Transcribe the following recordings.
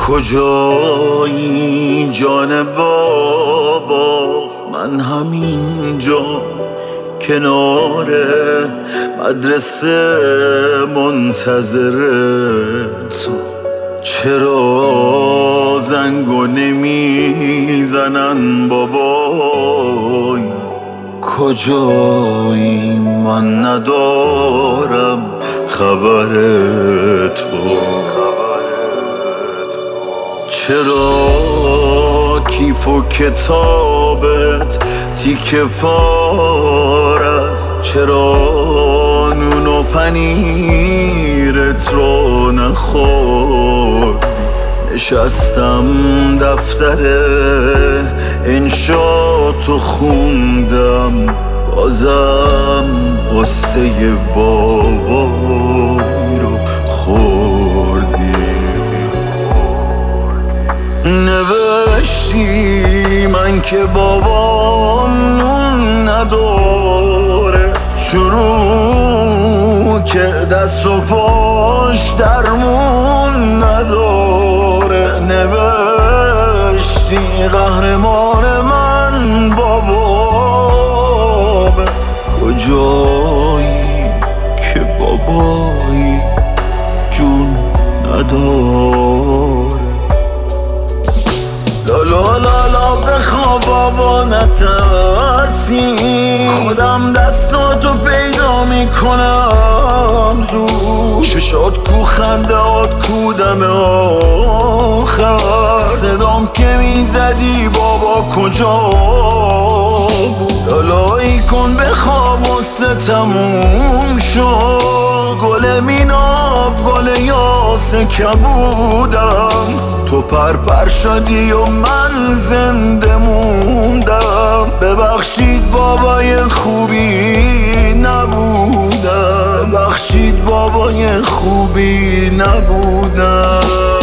کجایی جان بابا؟ من همینجا کنار مدرسه منتظر تو. چرا زنگو نمیزنن بابای؟ کجایی من ندارم خبر تو. چرا کیف و کتابت تیکه پار است؟ چرا نون و پنیرت رو نخوردی؟ نشستم دفتر انشاتو خوندم، بازم قصه بابایی رو خوردی. نوشتی من که بابام نون نداره، شروع که دست و پاش درمون نداره. نوشتی قهرمان من بابام، کجایی که بابایی جون نداره. لالا بخواب بابا نترسی، خودم دستاتو پیدا میکنم زود. چشات کو خندهات کو دم آخر، صدام که میزدی بابا کجا بود؟ لالایی کن بخواب و تموم شد. گل میناب گل یاسه کبودم، تو پر شدی و من زنده موندم. ببخشید بابای خوبی نبودم، ببخشید بابای خوبی نبودم.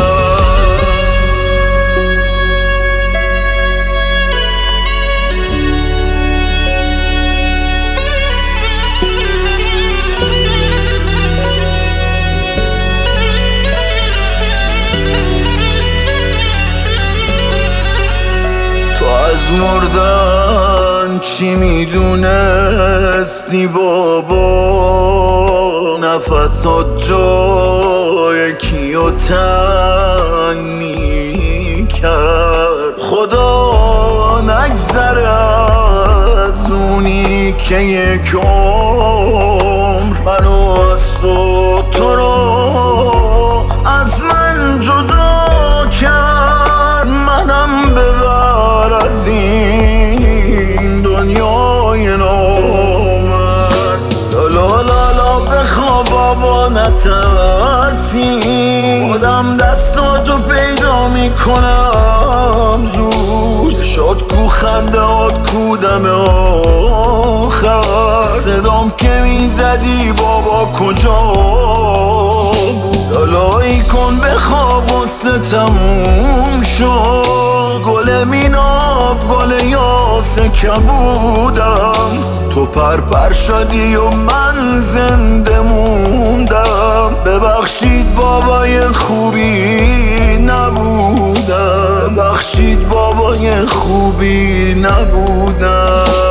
از مردن چی میدونستی بابا؟ نفسات جای کیو تنگ میکرد؟ خدا نگذره از اونی که یک عمر منو از تو رو از من جدا کرد. منم ببر از این دنیای نامرد. لالا بخواب بابا نترسی، خودم دستاتو پیدا میکنم زود. شاد کو خندهات کو دم آخر، صدام که میزدی بابا کجا بود؟ لالایی کن بخواب و تموم شد. گل میناب گل یاسه کبودم، تو پر شدی و من زنده موندم. ببخشید بابای خوبی نبودم، ببخشید بابای خوبی نبودم.